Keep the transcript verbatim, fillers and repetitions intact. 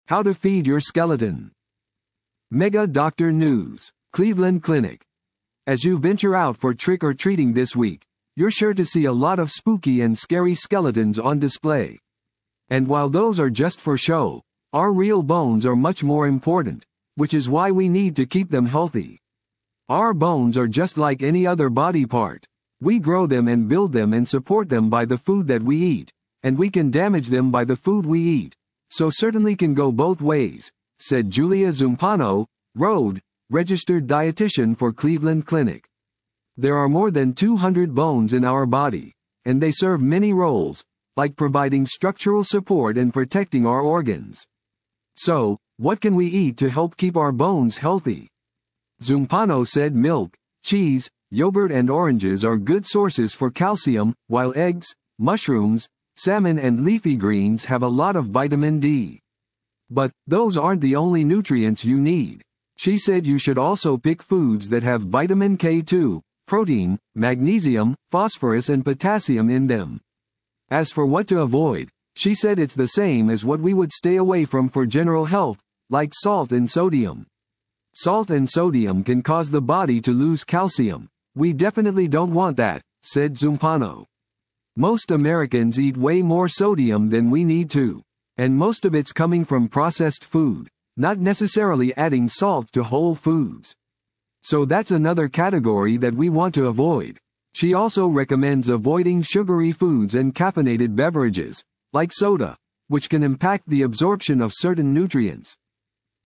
How to feed your skeleton. Mega Doctor News. Cleveland Clinic. As you venture out for trick-or-treating this week, you're sure to see a lot of spooky and scary skeletons on display. And while those are just for show, our real bones are much more important, which is why we need to keep them healthy. Our bones are just like any other body part. We grow them and build them and support them by the food that we eat, and we can damage them by the food we eat. So certainly can go both ways, said Julia Zumpano, Road, registered dietitian for Cleveland Clinic. There are more than two hundred bones in our body, and they serve many roles, like providing structural support and protecting our organs. So, what can we eat to help keep our bones healthy? Zumpano said milk, cheese, yogurt and oranges are good sources for calcium, while eggs, mushrooms, salmon and leafy greens have a lot of vitamin D. But, those aren't the only nutrients you need. She said you should also pick foods that have vitamin K two, protein, magnesium, phosphorus and potassium in them. As for what to avoid, she said it's the same as what we would stay away from for general health, like salt and sodium. Salt and sodium can cause the body to lose calcium. We definitely don't want that, said Zumpano. Most Americans eat way more sodium than we need to, and most of it's coming from processed food, not necessarily adding salt to whole foods. So that's another category that we want to avoid. She also recommends avoiding sugary foods and caffeinated beverages, like soda, which can impact the absorption of certain nutrients.